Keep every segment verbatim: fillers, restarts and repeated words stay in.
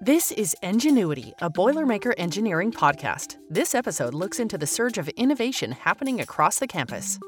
This is Engenuity, a Boilermaker engineering podcast. This episode looks into the surge of innovation happening across the campus.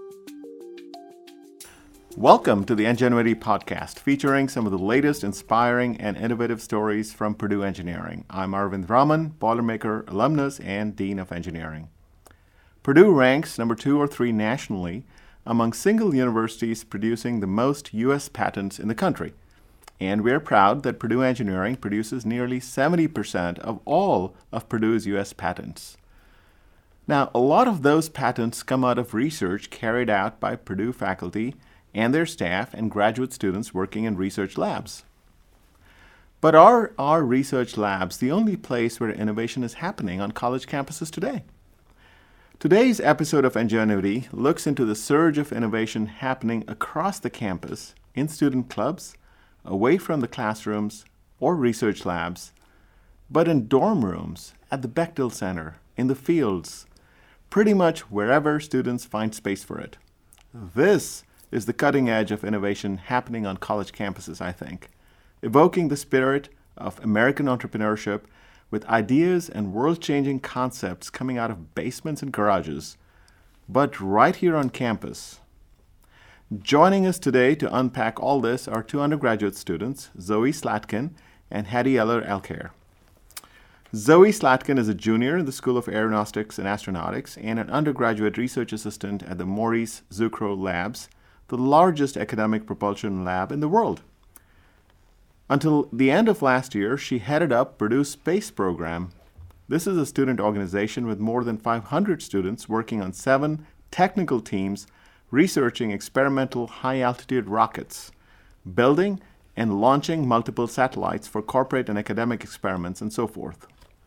Welcome to the Engenuity podcast, featuring some of the latest inspiring and innovative stories from Purdue Engineering. I'm Arvind Raman, Boilermaker alumnus and Dean of Engineering. Purdue ranks number two or three nationally among single universities producing the most U S patents in the country. And we're proud that Purdue Engineering produces nearly seventy percent of all of Purdue's U S patents. Now, a lot of those patents come out of research carried out by Purdue faculty and their staff and graduate students working in research labs. But are our research labs the only place where innovation is happening on college campuses today? Today's episode of Engenuity looks into the surge of innovation happening across the campus in student clubs, away from the classrooms or research labs, but in dorm rooms, at the Bechtel Center, in the fields, pretty much wherever students find space for it. This is the cutting edge of innovation happening on college campuses, I think, evoking the spirit of American entrepreneurship with ideas and world-changing concepts coming out of basements and garages, but right here on campus. Joining us today to unpack all this are two undergraduate students, Zoe Slatkin and Hattie Eller-Alcaire. Zoe Slatkin is a junior in the School of Aeronautics and Astronautics and an undergraduate research assistant at the Maurice Zucrow Labs, the largest academic propulsion lab in the world. Until the end of last year, she headed up Purdue's space program. This is a student organization with more than five hundred students working on seven technical teams researching experimental high-altitude rockets, building and launching multiple satellites for corporate and academic experiments, and so forth.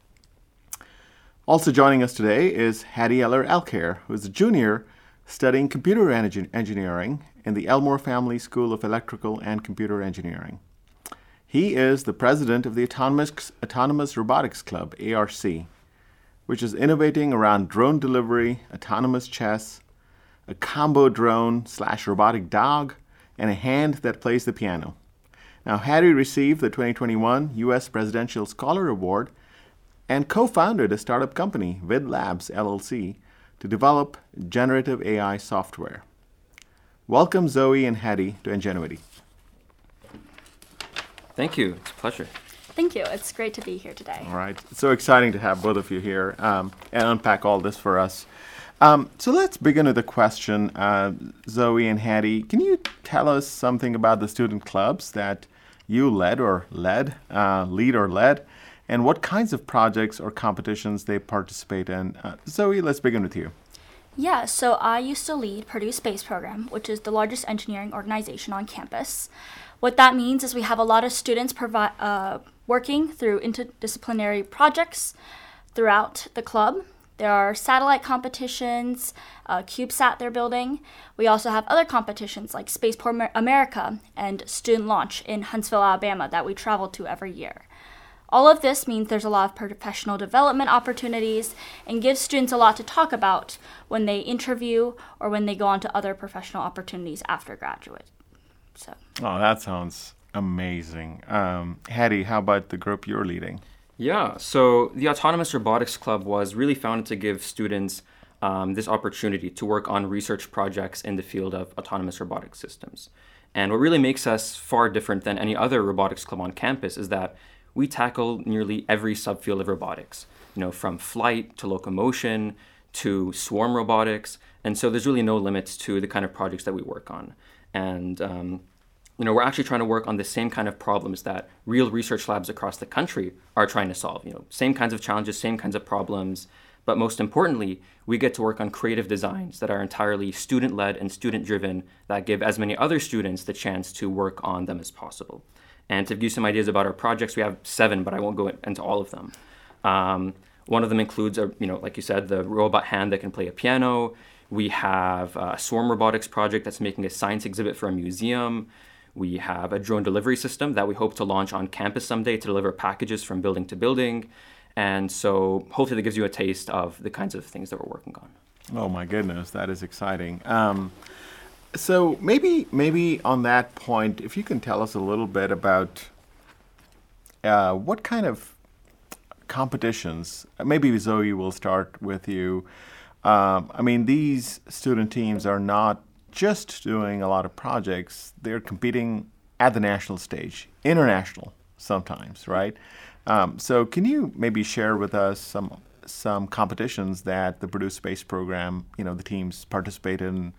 Also joining us today is Hattie Eller-Alcaire, who is a junior studying computer en- engineering in the Elmore Family School of Electrical and Computer Engineering. He is the president of the Autonomous, Autonomous Robotics Club, A R C, which is innovating around drone delivery, autonomous chess, a combo drone slash robotic dog, and a hand that plays the piano. Now, Hattie received the twenty twenty-one U S Presidential Scholar Award and co-founded a startup company, Vid Labs, L L C, to develop generative A I software. Welcome, Zoe and Hattie, to Engenuity. Thank you. It's a pleasure. Thank you. It's great to be here today. All right. It's so exciting to have both of you here um, and unpack all this for us. Um, so let's begin with a question. Uh, Zoe and Hattie, can you tell us something about the student clubs that you led or led, uh, lead or led, and what kinds of projects or competitions they participate in? Uh, Zoe, let's begin with you. Yeah, so I used to lead Purdue Space Program, which is the largest engineering organization on campus. What that means is we have a lot of students provi- uh, working through interdisciplinary projects throughout the club. There are satellite competitions, uh, CubeSat they're building. We also have other competitions like Spaceport America and Student Launch in Huntsville, Alabama that we travel to every year. All of this means there's a lot of professional development opportunities and gives students a lot to talk about when they interview or when they go on to other professional opportunities after graduate. So. Oh, that sounds amazing. Um, Hattie, how about the group you're leading? Yeah, so the Autonomous Robotics Club was really founded to give students um, this opportunity to work on research projects in the field of autonomous robotic systems. And what really makes us far different than any other robotics club on campus is that we tackle nearly every subfield of robotics, you know, from flight to locomotion to swarm robotics. And so there's really no limits to the kind of projects that we work on. And um, You know, we're actually trying to work on the same kind of problems that real research labs across the country are trying to solve. You know, same kinds of challenges, same kinds of problems. But most importantly, we get to work on creative designs that are entirely student-led and student-driven that give as many other students the chance to work on them as possible. And to give you some ideas about our projects, we have seven, but I won't go into all of them. Um, one of them includes, a, you know, like you said, the robot hand that can play a piano. We have a swarm robotics project that's making a science exhibit for a museum. We have a drone delivery system that we hope to launch on campus someday to deliver packages from building to building. And so hopefully that gives you a taste of the kinds of things that we're working on. Oh my goodness, that is exciting. Um, so maybe maybe on that point, if you can tell us a little bit about uh, what kind of competitions, maybe Zoe will start with you. Um, I mean, these student teams are not just doing a lot of projects, they're competing at the national stage, international sometimes, right? Um, so can you maybe share with us some some competitions that the Purdue Space Program, you know, the teams participate in,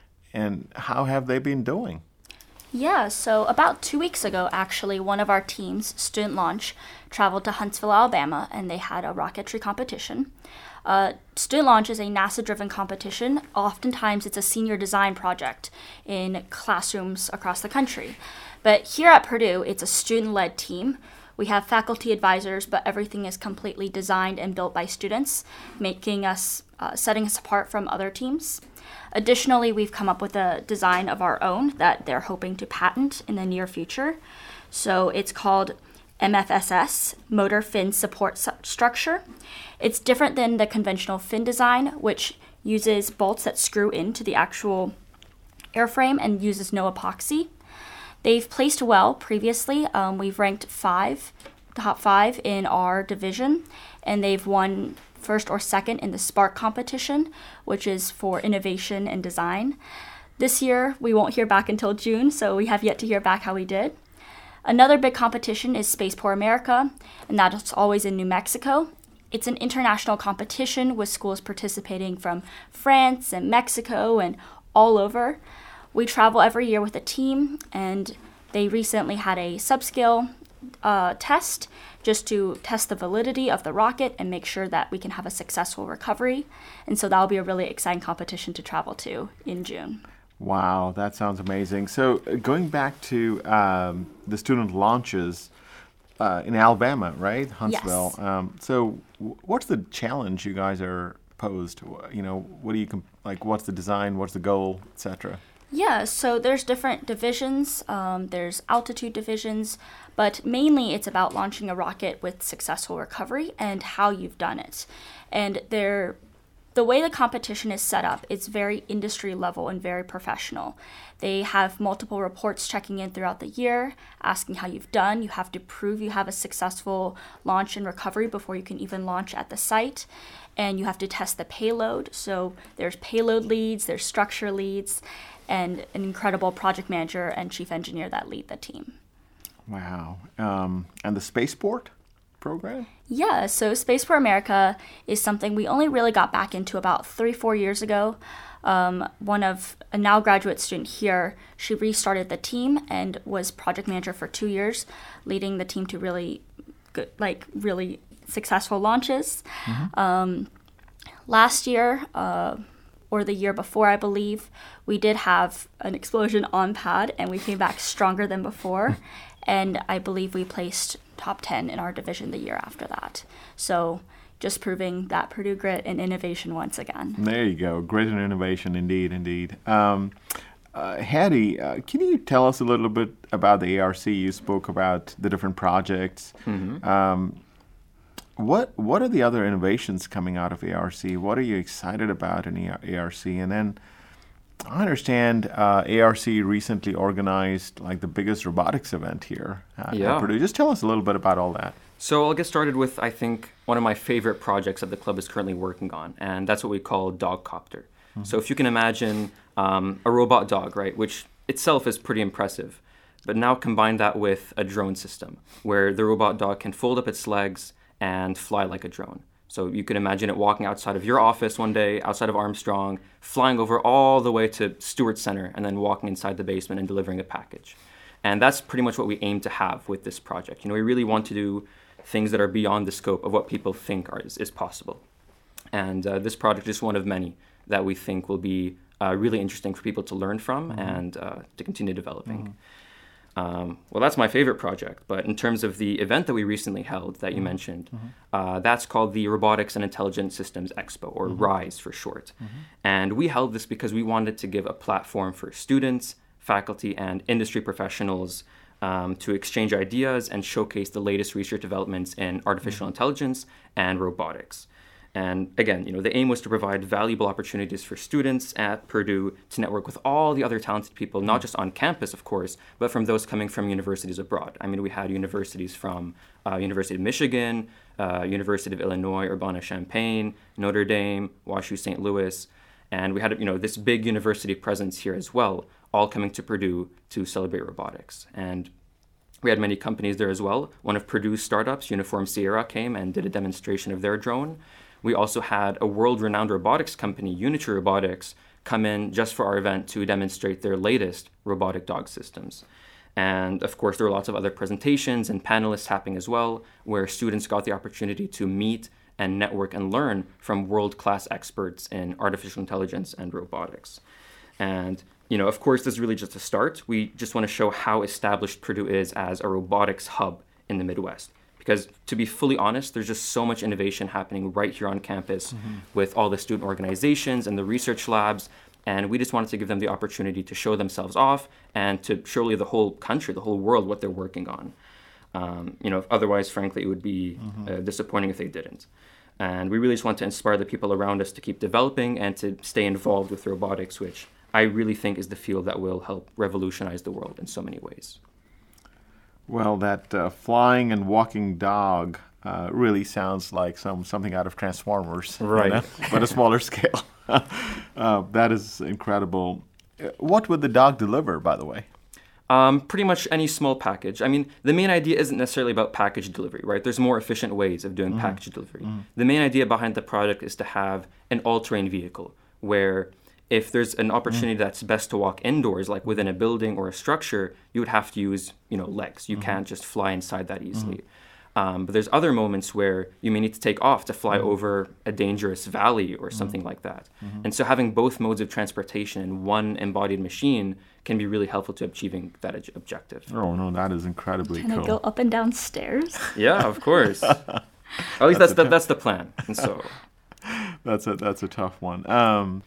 and how have they been doing? Yeah, so about two weeks ago, actually, one of our teams, Student Launch, traveled to Huntsville, Alabama, and they had a rocketry competition. Uh, Student Launch is a NASA-driven competition. Oftentimes, it's a senior design project in classrooms across the country. But here at Purdue, it's a student-led team. We have faculty advisors, but everything is completely designed and built by students, making us, uh, setting us apart from other teams. Additionally, we've come up with a design of our own that they're hoping to patent in the near future. So it's called M F S S, Motor Fin Support Structure. It's different than the conventional fin design, which uses bolts that screw into the actual airframe and uses no epoxy. They've placed well previously. Um, we've ranked five, top five in our division, and they've won first or second in the Spark competition, which is for innovation and design. This year, we won't hear back until June, so we have yet to hear back how we did. Another big competition is Spaceport America, and that's always in New Mexico. It's an international competition with schools participating from France and Mexico and all over. We travel every year with a team, and they recently had a subscale uh, test just to test the validity of the rocket and make sure that we can have a successful recovery. And so that'll be a really exciting competition to travel to in June. Wow, that sounds amazing. So uh, going back to um, the student launches uh, in Alabama, right? Huntsville. Yes. Um, so w- what's the challenge you guys are posed? You know, what do you, comp- like, what's the design, what's the goal, et cetera? Yeah, so there's different divisions. Um, there's altitude divisions, but mainly it's about launching a rocket with successful recovery and how you've done it. And they're, the way the competition is set up, it's very industry level and very professional. They have multiple reports checking in throughout the year, asking how you've done. You have to prove you have a successful launch and recovery before you can even launch at the site. And you have to test the payload. So there's payload leads, there's structure leads, and an incredible project manager and chief engineer that lead the team. Wow. Um, and the Spaceport program? Yeah, so Spaceport America is something we only really got back into about three, four years ago. Um, one of a now graduate student here, she restarted the team and was project manager for two years, leading the team to really good, like really successful launches. Mm-hmm. Um, last year, uh, or the year before, I believe, we did have an explosion on pad, and we came back stronger than before. And I believe we placed top ten in our division the year after that. So just proving that Purdue grit and innovation once again. There you go. Grit and innovation, indeed, indeed. Um, uh, Hattie, uh, can you tell us a little bit about the A R C? You spoke about the different projects. Mm-hmm. Um, What what are the other innovations coming out of A R C? What are you excited about in A R C? And then I understand uh, A R C recently organized like the biggest robotics event here at, yeah. at Purdue. Just tell us a little bit about all that. So I'll get started with, I think, one of my favorite projects that the club is currently working on, and that's what we call Dogcopter. Mm-hmm. So if you can imagine um, a robot dog, right, which itself is pretty impressive, but now combine that with a drone system where the robot dog can fold up its legs and fly like a drone. So you can imagine it walking outside of your office one day, outside of Armstrong, flying over all the way to Stewart Center, and then walking inside the basement and delivering a package. And that's pretty much what we aim to have with this project. You know, we really want to do things that are beyond the scope of what people think are, is, is possible. And uh, this project is one of many that we think will be uh, really interesting for people to learn from mm-hmm. and uh, to continue developing. Mm-hmm. Um, well, that's my favorite project, but in terms of the event that we recently held that you mm-hmm. mentioned, mm-hmm. uh, that's called the Robotics and Intelligent Systems Expo, or mm-hmm. RISE for short. Mm-hmm. And we held this because we wanted to give a platform for students, faculty, and industry professionals um, to exchange ideas and showcase the latest research developments in artificial mm-hmm. intelligence and robotics. And again, you know, the aim was to provide valuable opportunities for students at Purdue to network with all the other talented people, not just on campus, of course, but from those coming from universities abroad. I mean, we had universities from uh, University of Michigan, uh, University of Illinois, Urbana-Champaign, Notre Dame, WashU Saint Louis, and we had, you know, this big university presence here as well, all coming to Purdue to celebrate robotics. And we had many companies there as well. One of Purdue's startups, Uniform Sierra, came and did a demonstration of their drone. We also had a world-renowned robotics company, Unity Robotics, come in just for our event to demonstrate their latest robotic dog systems. And of course, there were lots of other presentations and panelists happening as well, where students got the opportunity to meet and network and learn from world-class experts in artificial intelligence and robotics. And, you know, of course, this is really just a start. We just want to show how established Purdue is as a robotics hub in the Midwest. Because to be fully honest, there's just so much innovation happening right here on campus mm-hmm. with all the student organizations and the research labs. And we just wanted to give them the opportunity to show themselves off and to show really the whole country, the whole world, what they're working on. Um, you know, otherwise, frankly, it would be mm-hmm. uh, disappointing if they didn't. And we really just want to inspire the people around us to keep developing and to stay involved with robotics, which I really think is the field that will help revolutionize the world in so many ways. Well, that uh, flying and walking dog uh, really sounds like some something out of Transformers, right? You know? But a smaller scale. uh, that is incredible. What would the dog deliver, by the way? Um, pretty much any small package. I mean, the main idea isn't necessarily about package delivery, right? There's more efficient ways of doing mm-hmm. package delivery. Mm-hmm. The main idea behind the product is to have an all-terrain vehicle where if there's an opportunity mm-hmm. that's best to walk indoors, like within a building or a structure, you would have to use, you know, legs. You mm-hmm. can't just fly inside that easily. Mm-hmm. Um, but there's other moments where you may need to take off to fly mm-hmm. over a dangerous valley or something mm-hmm. like that. Mm-hmm. And so having both modes of transportation in one embodied machine can be really helpful to achieving that ob- objective. Oh, no, that is incredibly can cool. Can it go up and down stairs? Yeah, of course. At least that's, that's the, t- that's the plan. And so that's a that's a tough one. Um,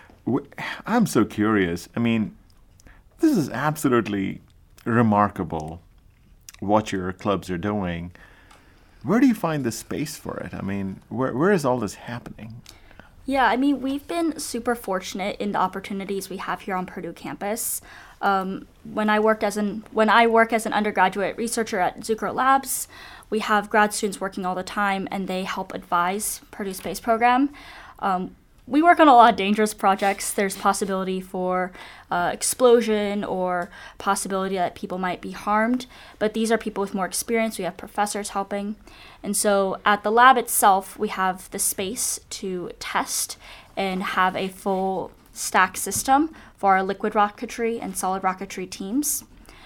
I'm so curious. I mean, this is absolutely remarkable what your clubs are doing. Where do you find the space for it? I mean, where where is all this happening? Yeah, I mean, we've been super fortunate in the opportunities we have here on Purdue campus. Um, when I worked as an when I work as an undergraduate researcher at Zucrow Labs, we have grad students working all the time, and they help advise Purdue Space Program. Um, We work on a lot of dangerous projects. There's possibility for uh, explosion or possibility that people might be harmed, but these are people with more experience. We have professors helping. And so at the lab itself, we have the space to test and have a full stack system for our liquid rocketry and solid rocketry teams.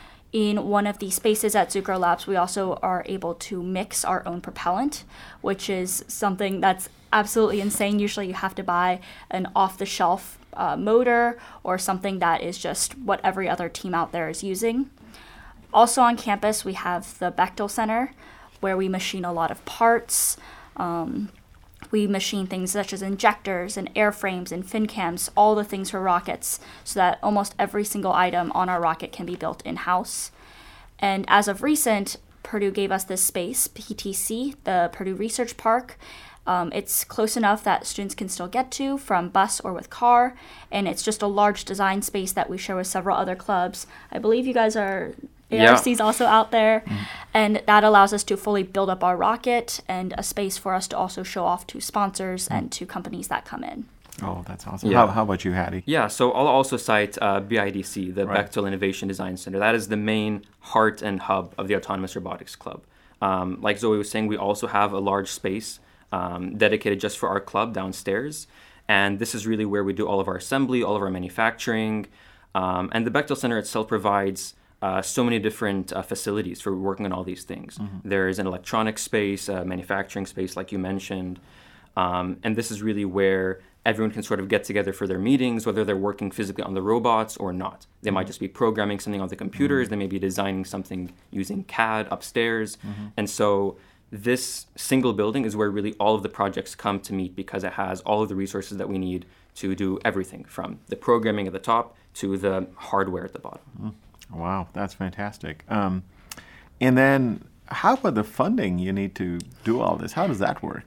In one of the spaces at Zucrow Labs, we also are able to mix our own propellant, which is something that's absolutely insane. Usually you have to buy an off-the-shelf uh, motor or something that is just what every other team out there is using. Also on campus, we have the Bechtel Center, where we machine a lot of parts. Um, we machine things such as injectors and airframes and fin cams, all the things for rockets, so that almost every single item on our rocket can be built in-house. And as of recent, Purdue gave us this space, P T C, the Purdue Research Park. Um, it's close enough that students can still get to from bus or with car, and it's just a large design space that we share with several other clubs. I believe you guys are, A R C's yeah. also out there, mm-hmm. and that allows us to fully build up our rocket and a space for us to also show off to sponsors mm-hmm. and to companies that come in. Oh, that's awesome. Yeah. How, how about you, Hattie? Yeah, so I'll also cite uh, B I D C, the right. Bechtel Innovation Design Center. That is the main heart and hub of the Autonomous Robotics Club. Um, like Zoe was saying, we also have a large space um, dedicated just for our club downstairs. And this is really where we do all of our assembly, all of our manufacturing. Um, and the Bechtel Center itself provides uh, so many different uh, facilities for working on all these things. Mm-hmm. There is an electronic space, a manufacturing space, like you mentioned. Um, and this is really where everyone can sort of get together for their meetings, whether they're working physically on the robots or not. They mm-hmm. might just be programming something on the computers. Mm-hmm. They may be designing something using C A D upstairs. Mm-hmm. And so this single building is where really all of the projects come to meet, because it has all of the resources that we need to do everything from the programming at the top to the hardware at the bottom. Mm-hmm. Wow, that's fantastic. Um, and then how about the funding you need to do all this? How does that work?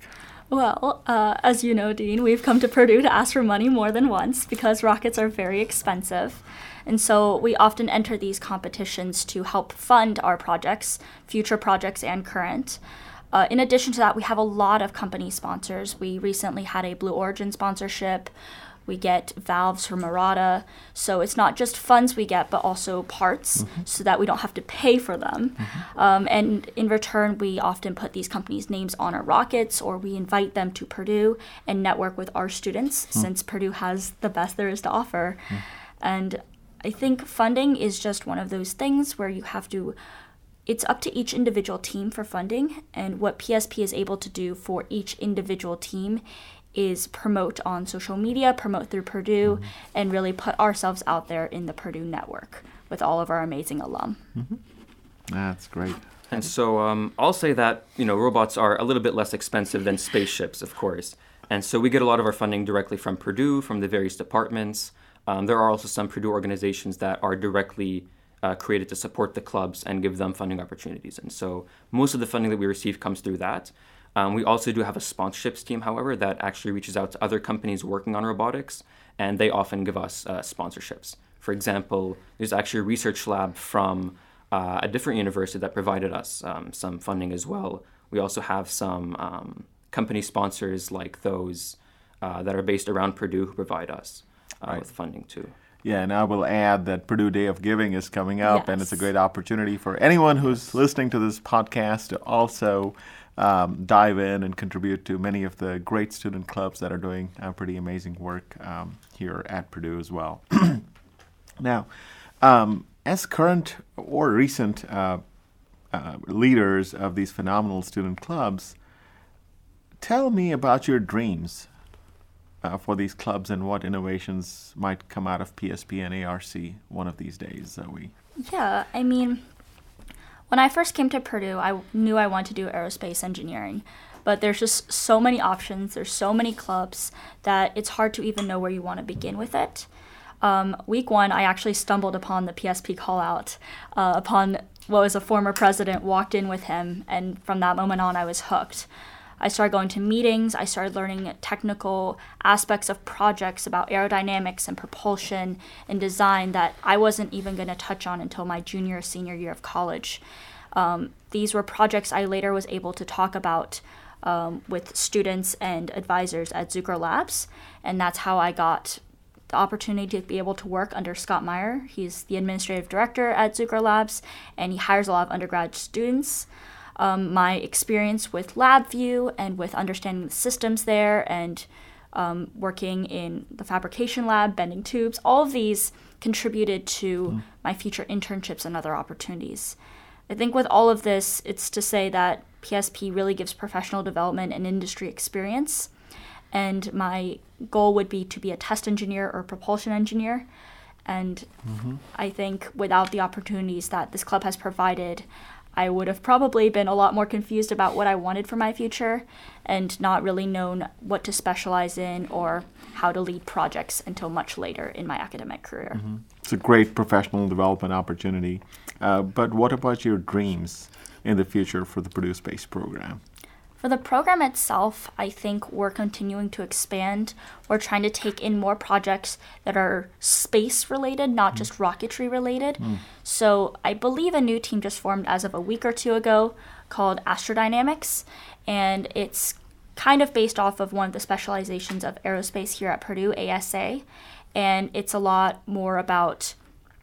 Well, uh, as you know, Dean, we've come to Purdue to ask for money more than once because rockets are very expensive. And so we often enter these competitions to help fund our projects, future projects and current. Uh, in addition to that, we have a lot of company sponsors. We recently had a Blue Origin sponsorship. We get valves from Murata. So it's not just funds we get, but also parts mm-hmm. so that we don't have to pay for them. Mm-hmm. Um, and in return, we often put these companies' names on our rockets, or we invite them to Purdue and network with our students mm-hmm. since Purdue has the best there is to offer. Mm-hmm. And I think funding is just one of those things where you have to, it's up to each individual team for funding. And what P S P is able to do for each individual team is promote on social media, promote through Purdue, mm-hmm. and really put ourselves out there in the Purdue network with all of our amazing alum. Mm-hmm. That's great. And so um, I'll say that, you know, robots are a little bit less expensive than spaceships, of course. And so we get a lot of our funding directly from Purdue, from the various departments. Um, there are also some Purdue organizations that are directly uh, created to support the clubs and give them funding opportunities. And so most of the funding that we receive comes through that. Um, we also do have a sponsorships team, however, that actually reaches out to other companies working on robotics, and they often give us uh, sponsorships. For example, there's actually a research lab from uh, a different university that provided us um, some funding as well. We also have some um, company sponsors like those uh, that are based around Purdue who provide us uh, right. with funding too. Yeah, and I will add that Purdue Day of Giving is coming up, yes. and it's a great opportunity for anyone who's listening to this podcast to also um, dive in and contribute to many of the great student clubs that are doing uh, pretty amazing work um, here at Purdue as well. Now, um, as current or recent uh, uh, leaders of these phenomenal student clubs, tell me about your dreams uh, for these clubs and what innovations might come out of P S P and A R C one of these days, Zoe. Yeah, I mean, when I first came to Purdue, I knew I wanted to do aerospace engineering, but there's just so many options, there's so many clubs that it's hard to even know where you want to begin with it. Um, week one, I actually stumbled upon the P S P call out uh, upon what was a former president, walked in with him, and from that moment on, I was hooked. I started going to meetings, I started learning technical aspects of projects about aerodynamics and propulsion and design that I wasn't even going to touch on until my junior or senior year of college. Um, these were projects I later was able to talk about um, with students and advisors at Zucker Labs, and that's how I got the opportunity to be able to work under Scott Meyer. He's the administrative director at Zucker Labs, and he hires a lot of undergrad students. Um, my experience with LabVIEW and with understanding the systems there and um, working in the fabrication lab, bending tubes, all of these contributed to mm. my future internships and other opportunities. I think with all of this, it's to say that P S P really gives professional development and industry experience. And my goal would be to be a test engineer or propulsion engineer. And mm-hmm. I think without the opportunities that this club has provided, I would have probably been a lot more confused about what I wanted for my future and not really known what to specialize in or how to lead projects until much later in my academic career. Mm-hmm. It's a great professional development opportunity. Uh, but what about your dreams in the future for the Purdue Space Program? For the program itself, I think we're continuing to expand. We're trying to take in more projects that are space-related, not mm. just rocketry-related. Mm. So I believe a new team just formed as of a week or two ago called Astrodynamics, and it's kind of based off of one of the specializations of aerospace here at Purdue, A S A, and it's a lot more about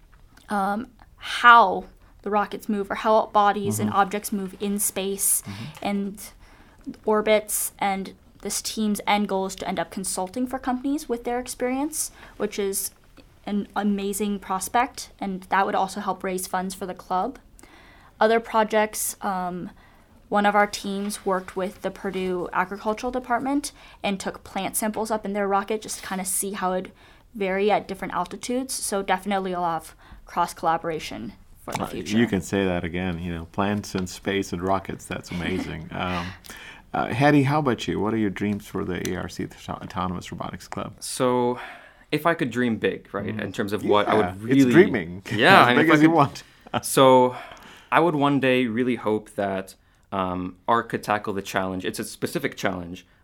um, how the rockets move or how bodies mm-hmm. and objects move in space, mm-hmm. and orbits, and this team's end goal is to end up consulting for companies with their experience, which is an amazing prospect, and that would also help raise funds for the club. Other projects, um, one of our teams worked with the Purdue Agricultural Department and took plant samples up in their rocket just to kind of see how it would vary at different altitudes, so definitely a lot of cross-collaboration for the future. Uh, you can say that again, you know, plants in space and rockets, that's amazing. um, Uh, Hattie, how about you? What are your dreams for the A R C Autonomous Robotics Club? So, if I could dream big, right, mm. in terms of what yeah, I would really... It's dreaming. Yeah. as I mean, big as could, you want. So, I would one day really hope that um, ARC could tackle the challenge. It's a specific challenge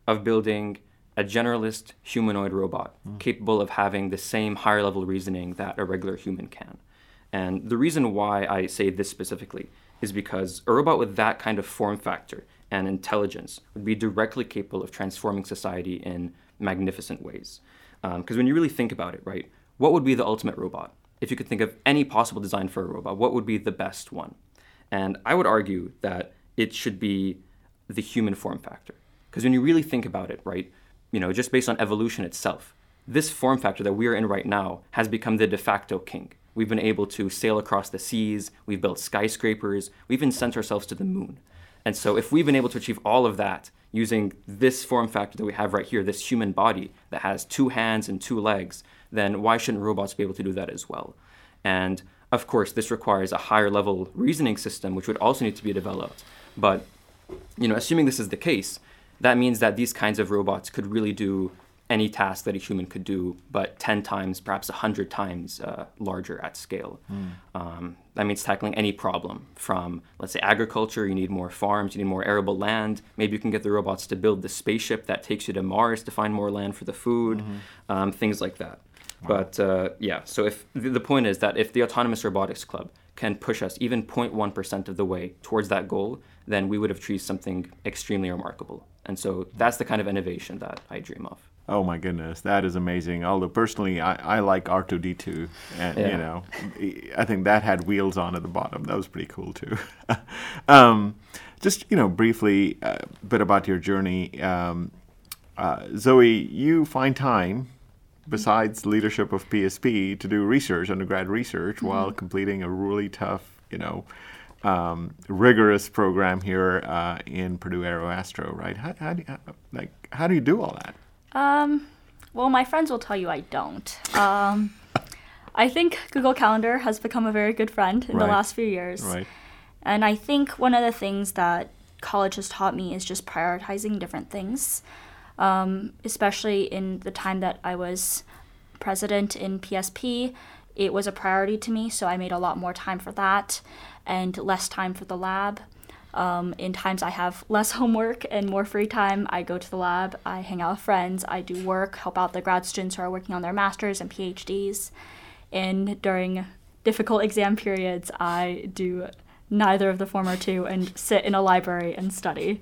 of building a generalist humanoid robot mm. capable of having the same higher level reasoning that a regular human can. And the reason why I say this specifically is because a robot with that kind of form factor and intelligence would be directly capable of transforming society in magnificent ways. Because um, when you really think about it, right, what would be the ultimate robot? If you could think of any possible design for a robot, what would be the best one? And I would argue that it should be the human form factor. Because when you really think about it, right, you know, just based on evolution itself, this form factor that we are in right now has become the de facto king. We've been able to sail across the seas, we've built skyscrapers, we've even sent ourselves to the moon. And so if we've been able to achieve all of that using this form factor that we have right here, this human body that has two hands and two legs, then why shouldn't robots be able to do that as well? And of course, this requires a higher level reasoning system, which would also need to be developed. But, you know, assuming this is the case, that means that these kinds of robots could really do any task that a human could do, but ten times, perhaps one hundred times uh, larger at scale. Mm. Um, that means tackling any problem from, let's say, agriculture. You need more farms, you need more arable land. Maybe you can get the robots to build the spaceship that takes you to Mars to find more land for the food, mm-hmm. um, things like that. Wow. But uh, yeah, so if the point is that if the Autonomous Robotics Club can push us even zero point one percent of the way towards that goal, then we would have achieved something extremely remarkable. And so that's the kind of innovation that I dream of. Oh my goodness, that is amazing. Although personally, I, I like R two D two, and yeah. you know, I think that had wheels on at the bottom. That was pretty cool too. um, just you know, briefly, a bit about your journey. Um, uh, Zoe, you find time, besides leadership of P S P, to do research, undergrad research, mm-hmm. while completing a really tough, you know, um, rigorous program here uh, in Purdue AeroAstro, right? How, how do you, how, like, how do you do all that? Um, well, my friends will tell you I don't. Um, I think Google Calendar has become a very good friend in right. the last few years. Right. And I think one of the things that college has taught me is just prioritizing different things, um, especially in the time that I was president in P S P. It was a priority to me, so I made a lot more time for that and less time for the lab. Um, in times I have less homework and more free time, I go to the lab, I hang out with friends, I do work, help out the grad students who are working on their masters and P H Ds. And during difficult exam periods, I do neither of the former two and sit in a library and study.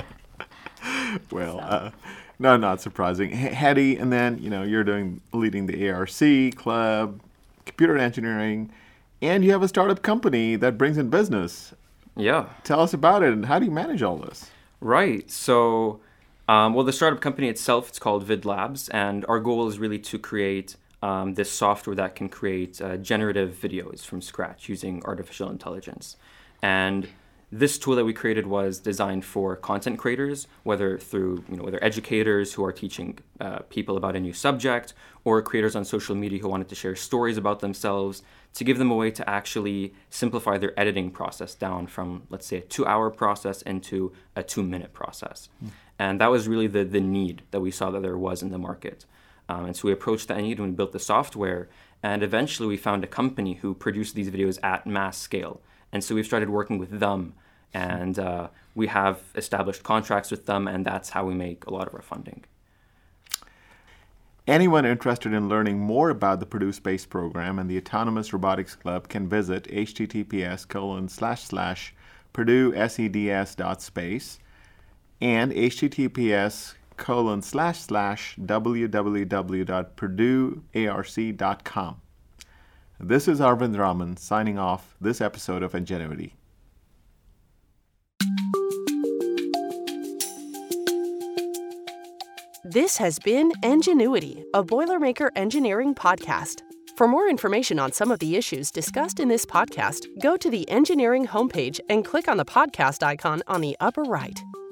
Well, so. uh, no, not surprising. H- Hetty, and then, you know, you're doing leading the A R C club, computer engineering, and you have a startup company that brings in business. Yeah. Tell us about it, and how do you manage all this? Right. So, um, well, the startup company itself, it's called VidLabs, and our goal is really to create um, this software that can create uh, generative videos from scratch using artificial intelligence. And this tool that we created was designed for content creators, whether through, you know, whether educators who are teaching uh, people about a new subject, or creators on social media who wanted to share stories about themselves, to give them a way to actually simplify their editing process down from, let's say, a two-hour process into a two-minute process. Mm. And that was really the, the need that we saw that there was in the market. Um, and so we approached that need when we built the software, and eventually we found a company who produced these videos at mass scale. And so we've started working with them, and uh, we have established contracts with them, and that's how we make a lot of our funding. Anyone interested in learning more about the Purdue Space Program and the Autonomous Robotics Club can visit https colon slash slash Purdue SEDS dot space and https colon slash slash www dot Purdue arc dot com. This is Arvind Raman signing off this episode of Ingenuity. This has been Ingenuity, a Boilermaker engineering podcast. For more information on some of the issues discussed in this podcast, go to the engineering homepage and click on the podcast icon on the upper right.